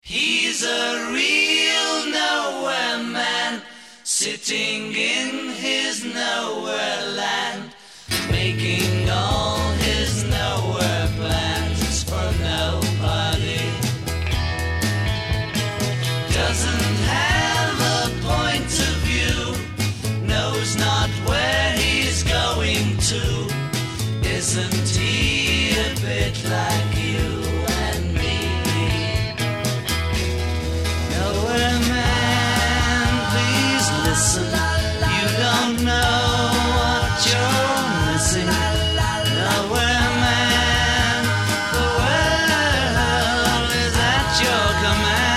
He's a real nowhere man, sitting in his nowhere land, making all his nowhere plans for nobody. Doesn't have a point of view, knows not where he's going to. Isn't he a bit like you and me? Nowhere man, please listen. You don't know what you're missing. Nowhere man, the world is at your command.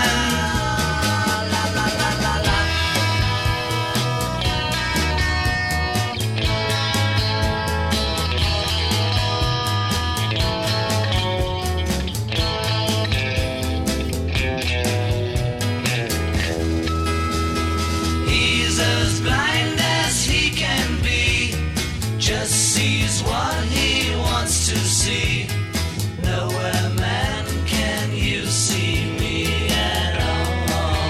He's as blind as he can be, just sees what he wants to see. Nowhere man, can you see me at all?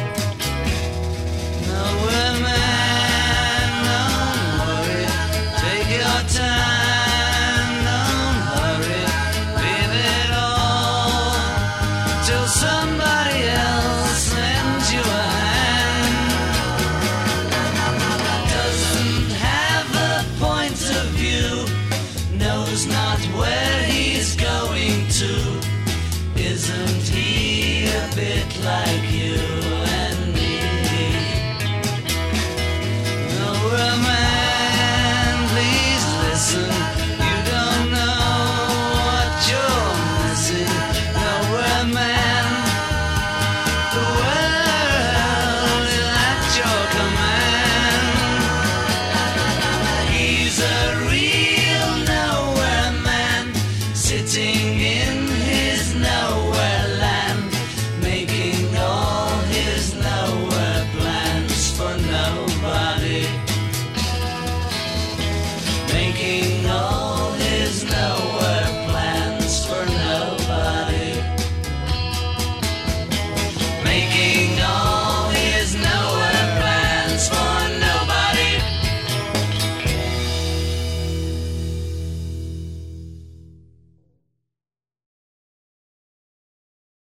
Nowhere man, don't worry, take your time, don't hurry, leave it all till somebody else lends you a hand. Doesn't have a point of view, knows not where he's going to. Isn't he a bit like